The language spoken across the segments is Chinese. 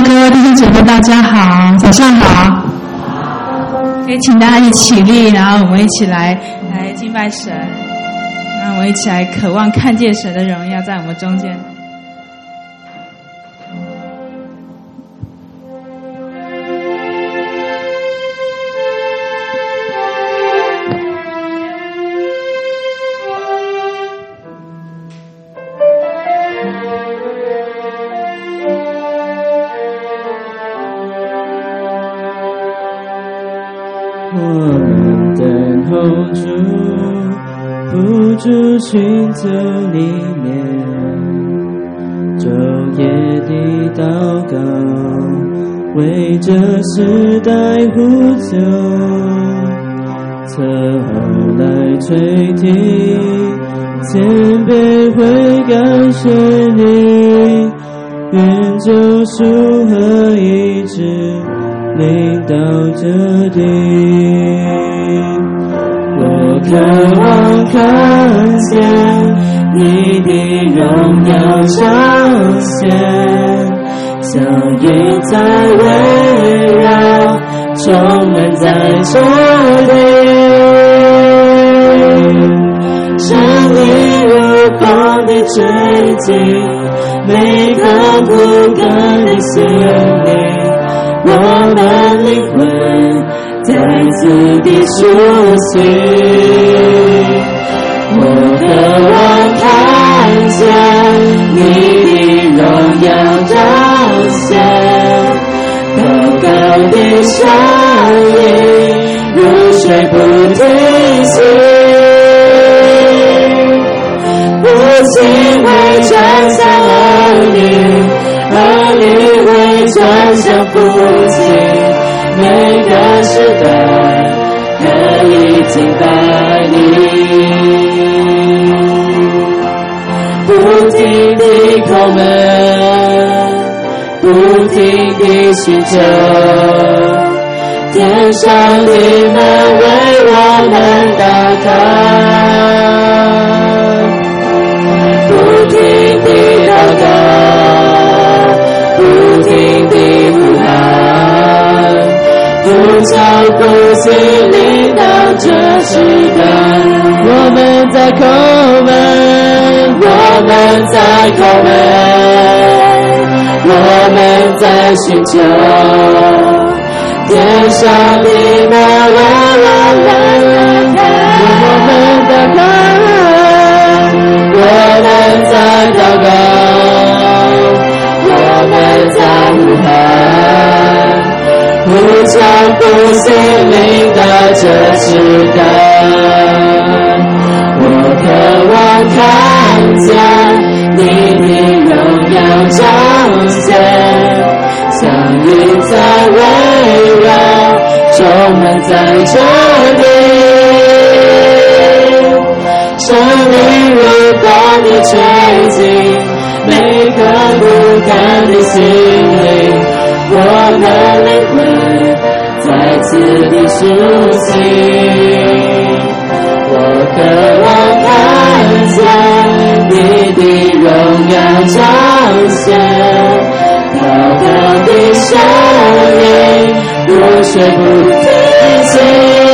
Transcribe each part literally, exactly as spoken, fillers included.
各位弟兄姐妹，大家好，早上好。可以请大家一起立，然后我们一起来来敬拜神，让我们一起来渴望看见神的荣耀在我们中间。 主寻求里面，昼夜的祷告，为这时代呼求，侧耳来垂听，谦卑悔改宣你，愿救赎和医治领导这地。我渴望看见你的荣耀彰显，像云在围绕，充满在这里。圣灵如风的吹进，每个不甘的心灵，我们灵魂再次的苏醒。我渴望看见你的荣耀彰显，高高的声音如水不停息，父亲会转向儿女，儿女会转向父亲，每个时代可以敬拜你。不停地叩门，不停地寻求，天上的门为我们打开。不停地祷告，不停地呼喊，呼叫不息领导这时代。我们在叩门，我们在叩门，我们在寻求，天上的门为我们打开。我们打开，我们在祷告，我们在呼喊，呼叫不息领导这时代。我渴望看见你的荣耀彰显，像云在围绕，充满在这里。圣灵如风的吹进，每个不甘的心灵，我的灵魂再次的苏醒。我渴望看见你的荣耀彰显，高高的声音如水不停息，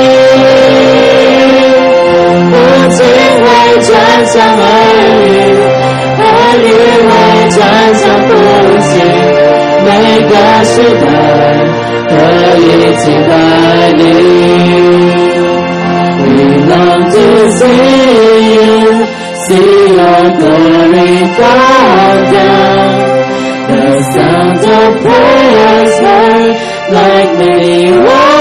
父亲会转向儿女，儿女会转向父亲，每个时代可以敬拜你。We long to see you, see your glory fall down. The sound of prayers heard like many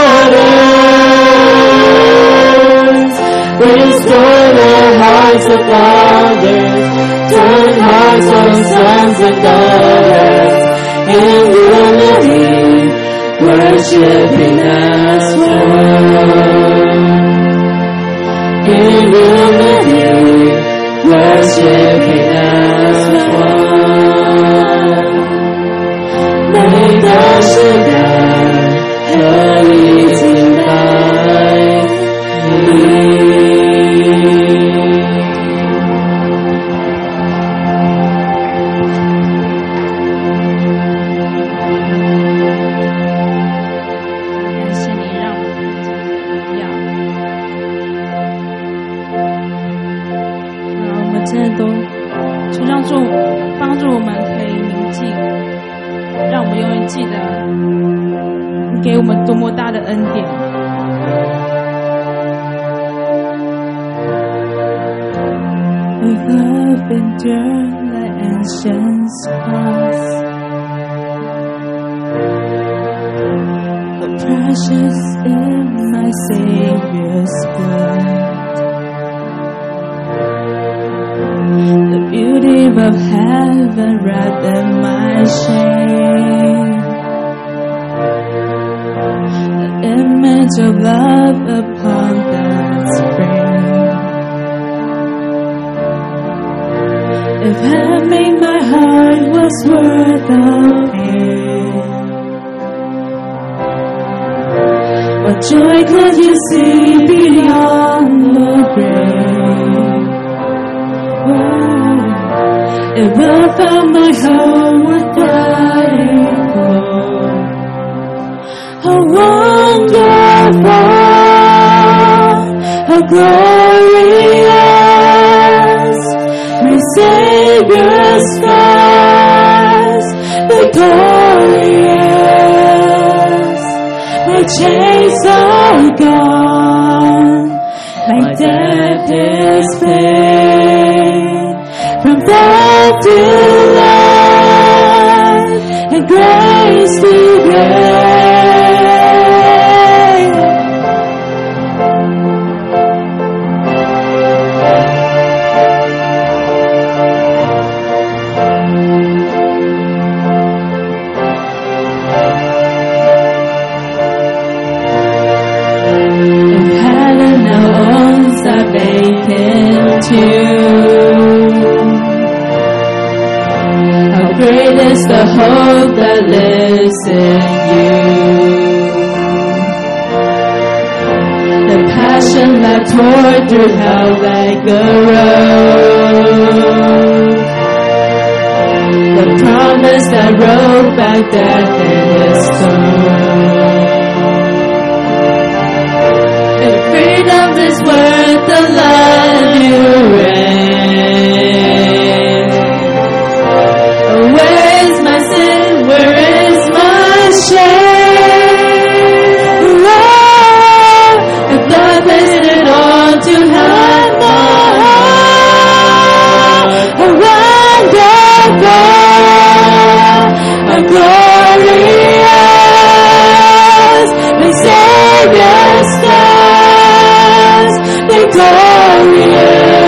waters. Restore the hearts of fathers, turn hearts of sons and daughters. In unity, worshiping as one. In unity, worshiping as one. 每个时代可以敬拜你。 感谢你让我们看见荣耀。啊，我们真的都求让助帮助我们可以宁静，让我们永远记得你给我们多么大的恩典。With love endured the ancient past, the precious in my Savior's blood, the beauty of heaven wrapped in my shame, the image of love upon that spring. If having my heart was worth of pain, what joy could you see beyond the grave? Oh, if love found my heart worth dying for, how wonderful, how glorious my Savior's scars, victorious. My chains are gone, my death is paid. From death to life, and grace to grace. Vacant tomb. How great is the hope that lives in you. The passion that tore through hell like a road. The promise that wrote back death in his stone. If freedom is worth the life you reign, where is my sin? Where is my shame? Oh, if God placed it all to have my heart, how wonderful, how glorious, my Savior's stars, victorious.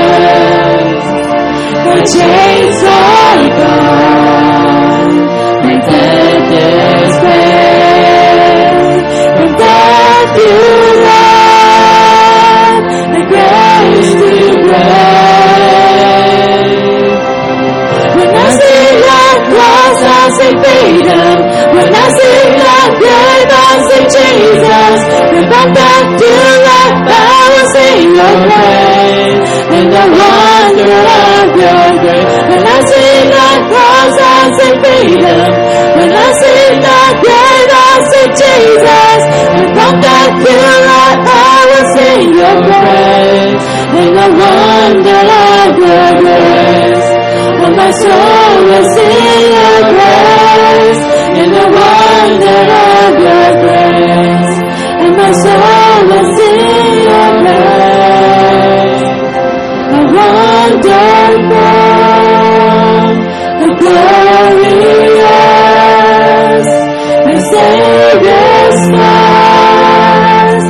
My chains are gone, my death is paid. From death to life, the grace to grace. When I see that cross, I say freedom. When I see that grave, I say Jesus. When I'm back to life, I will sing your praise. In the wonder of your grace. When I see that cross, I say freedom. When I see that grave, I say Jesus. When I'm back to life, I will sing your praise. In the wonder of your grace. And my soul will sing your praise. In the wonder of your grace. And my soul will sing your praise. How wonderful, how glorious, my Savior's stars,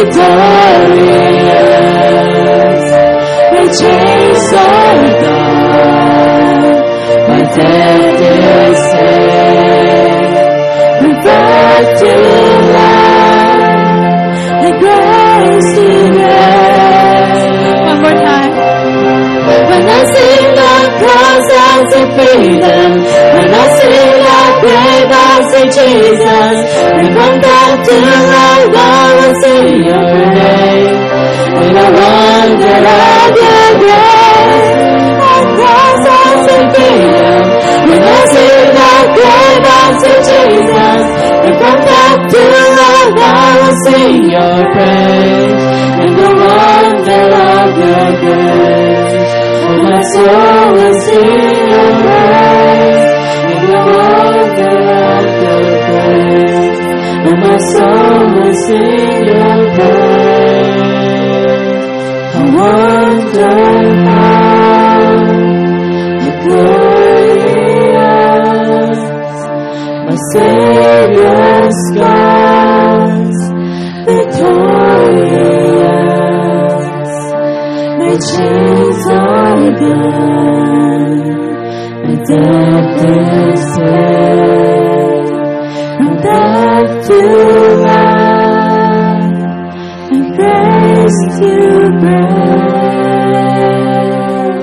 victorious. My chains are gone, my death is saved. From birth to life, the grace to grace. One more time. When I see the cross, I see freedom. When I see the grave, I see Jesus. When from death to life, I will sing your praise. When I wonder at your grace, on cross I see freedom. When I see the grave, I see Jesus. soul will sing your praise in the wonder of your grace. And my soul will sing your praise. I wonder how glorious my Savior's scars, victorious. My chains are gone, my death is slain. From death to life, and grace to grace.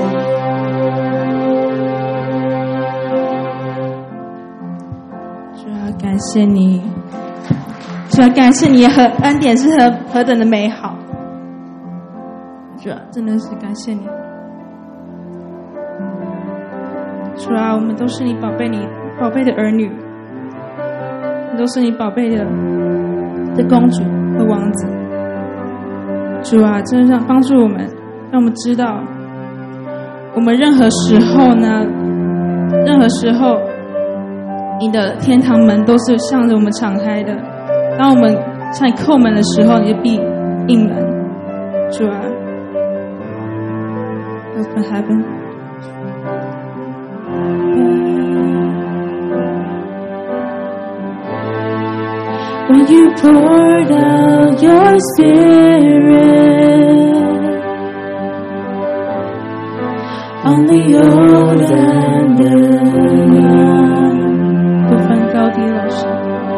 主要感谢你，主要感谢你和恩典是何何等的美好。主要真的是感谢你。主啊，我们都是你宝贝你宝贝的儿女，都是你宝贝的的公主和王子。主啊，真的让帮助我们，让我们知道，我们任何时候呢，任何时候，你的天堂门都是向着我们敞开的。当我们向你叩门的时候，你就必应门。主啊 ，Open heaven。When you poured out your spirit on the old and the young, 不分高低老师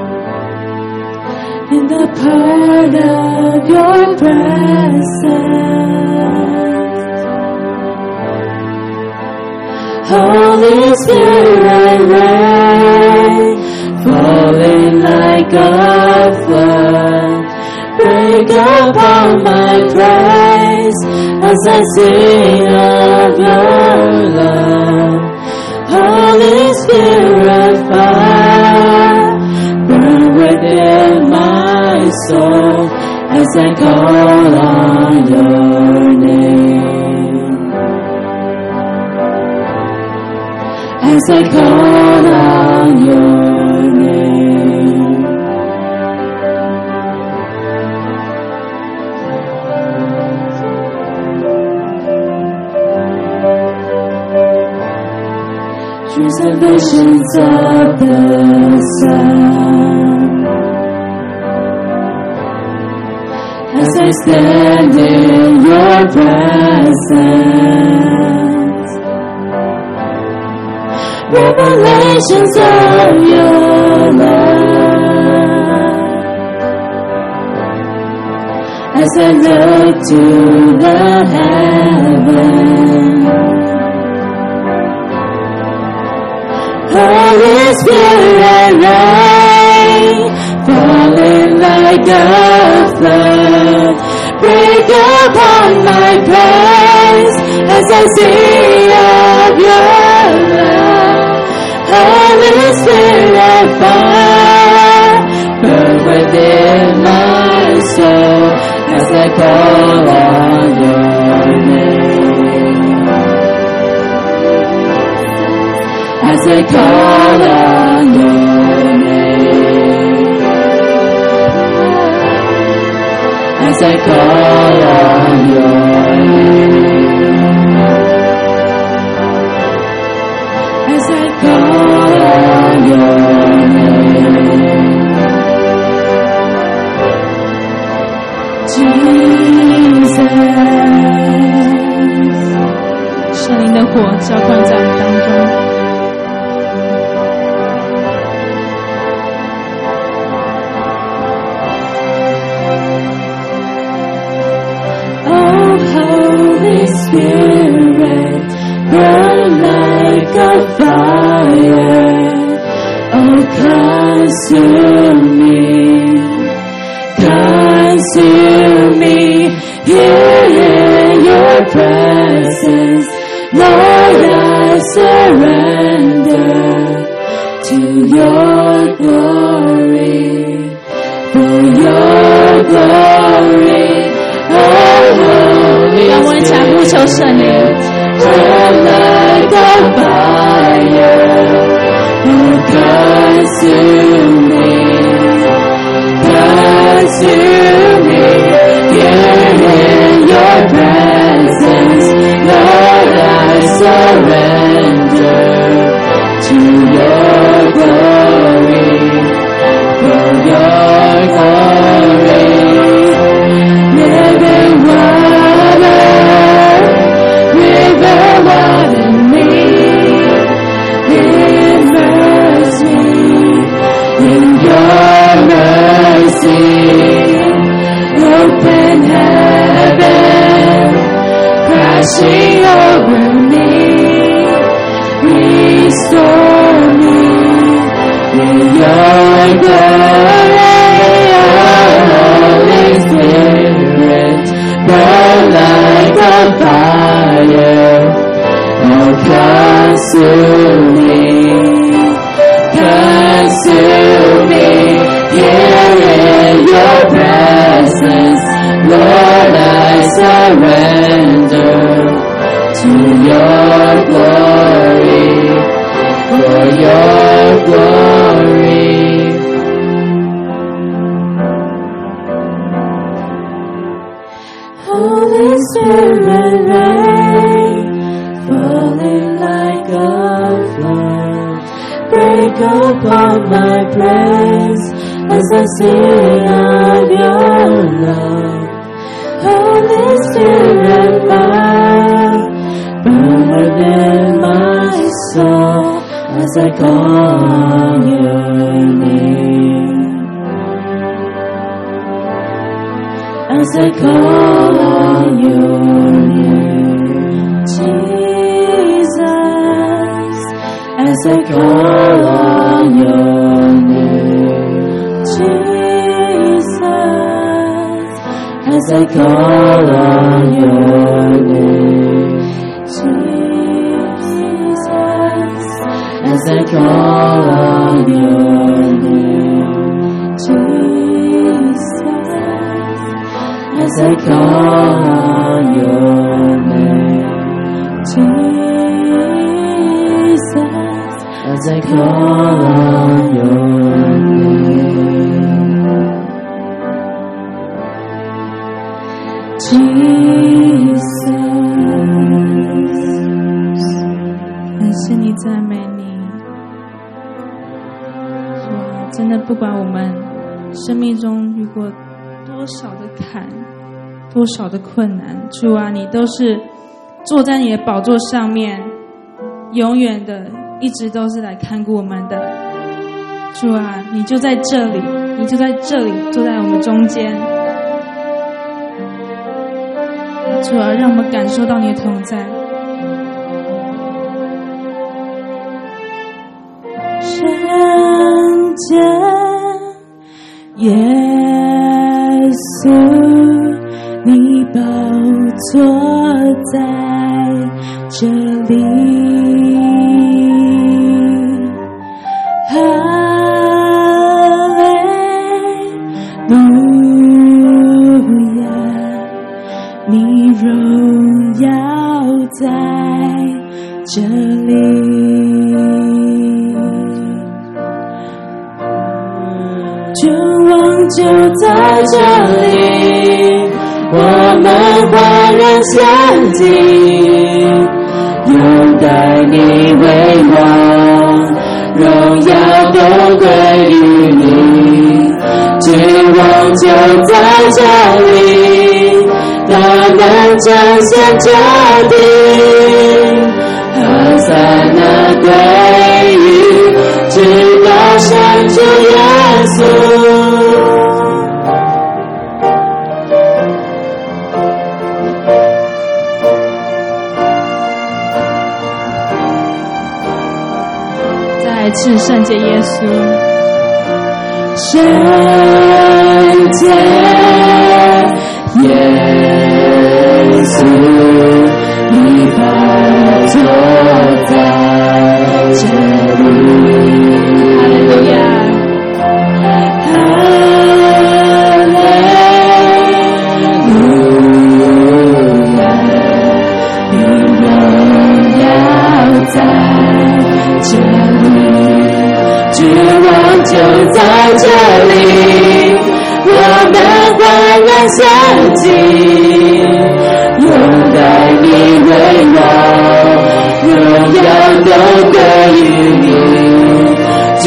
in the part of your presence, Holy Spirit reign, falling like a flood, break upon my praise as I sing of your love. Holy Spirit fire, burn within my soul as I call on your name. As I call on your name. Dreams and visions of the sun, as I stand in your presence, revelations of your love, as I look to the heavens. Holy Spirit reign, falling like a flood, break upon my praise as I sing of your love. Holy Spirit fire, burn within my soul as I call on your name. As I call on your name. As I call on your name. As I call on your name. Jesus. 圣灵的火浇灌在我们当中。Holy Spirit, burn like a fire, oh consume me, consume me, here in your presence, Lord I surrender to your glory, for your glory. 让我们一起来呼求圣灵， burn like a fire, oh, consume me, consume me, here in your presence, Lord, I surrender to your glory, for your glory. Living water, river water me, immerse me in your mercy. Open heaven, crashing over me, restore me in your glory. Holy Spirit, burn like a fire, oh, consume me, consume me, here in your presence, Lord, I surrender to your glory, for your glory. Holy Spirit, rain, falling like a flood, break upon my praise as I sing of your love. Holy Spirit, fire, burn within my soul as I call your name. As I call on your name, Jesus. As I call on your name, Jesus. As I call on your name, Jesus. As I call on your name, Jesus. As I call on your name, Jesus. As I call on your name, Jesus。 感谢你，赞美你。主啊，真的不管我们生命中遇过多少的坎，多少的困难，主啊，你都是坐在你的宝座上面，永远的一直都是来看顾我们的。主啊，你就在这里，你就在这里，坐在我们中间。主啊，让我们感受到你的同在。 圣洁耶稣，你宝座在这里，哈利路亚，你荣耀在这里。君王就在这里，我们焕然相敬，拥戴你为王，荣耀都归于你。君王就在这里，大能彰显这地，何塞那归于至高神主耶稣。 再次圣洁耶稣， 圣洁耶稣，你宝座在这里， 哈利路亚， 哈利路亚，你荣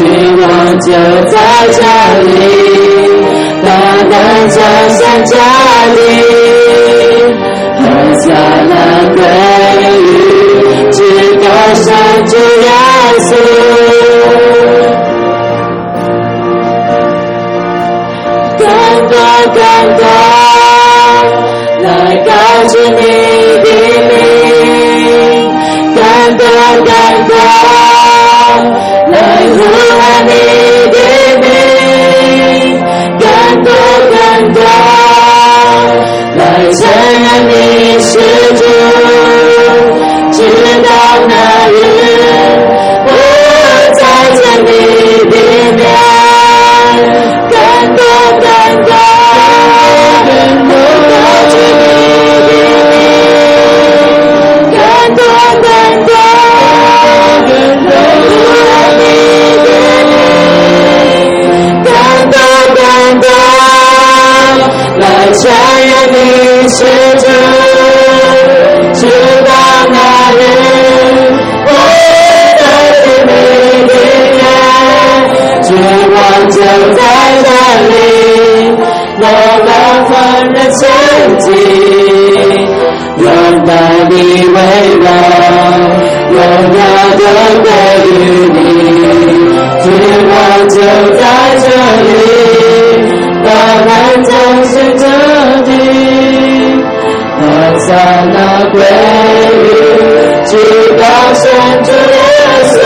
君王就在这里，大能彰显家里，和撒那归于至高神主耶稣。更多更多来高举你的名，更多更多来呼喊你的名，更多更多来承认你是主，直到那日我再见你的面，更多更多更多高举你的名，更多更多更多呼喊你的名，更多更多来承认你是主，直到那日我再见你的面，绝望就在这里，我们焕然前进，拥抱你为荣，荣耀都归于你，绝望就在这里，大能彰显着你，和撒那归于至高神主耶稣，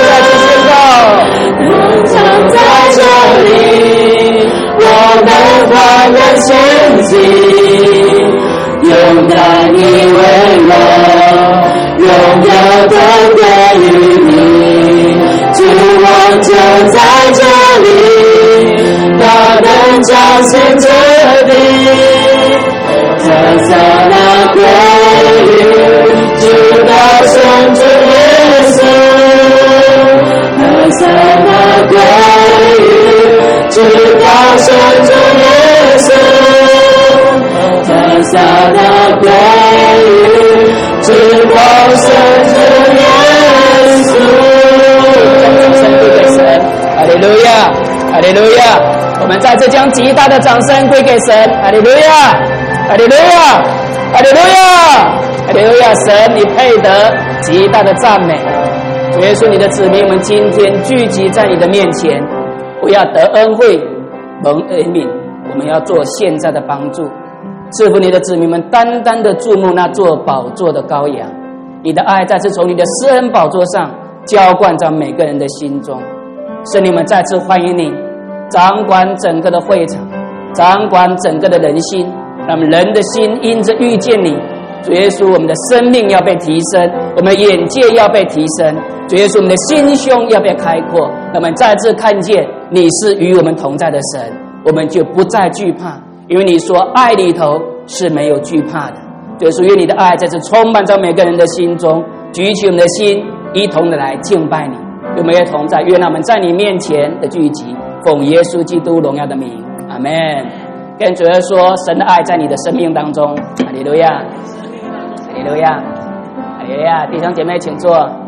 能藏在这里，我们焕然前进，拥戴你为荣，荣耀都归于你，君王就在这里，大能彰显着你，和撒那归于至高神主耶稣，和撒那归于至高神主耶稣，和撒那归于至高神主耶稣。将掌声归给神，哈利路亚，哈利路亚！我们再次将极大的掌声归给神，哈利路亚，哈利路亚，哈利路亚，哈利路亚！神，你配得极大的赞美。主耶稣，你的子民，我们今天聚集在你的面前，不要得恩惠蒙恩悯，我们要做现在的帮助，赐福你的子民们，单单的注目那座宝座的羔羊，你的爱再次从你的施恩宝座上浇灌在每个人的心中。圣灵们再次欢迎你掌管整个的会场，掌管整个的人心，让我们人的心因着遇见你，主耶稣，我们的生命要被提升，我们的眼界要被提升，主耶稣，我们的心胸要被开阔，让我们再次看见你是与我们同在的神，我们就不再惧怕，因为你说爱里头是没有惧怕的。主耶稣，愿你的爱再次充满在每个人的心中，举起我们的心，一同的来敬拜你。与我们也同在，愿我们在你面前的聚集，奉耶稣基督荣耀的名，阿们。跟主耶稣说，神的爱在你的生命当中，哈利路亚，哈利路亚，哈利路亚！弟兄姐妹请坐。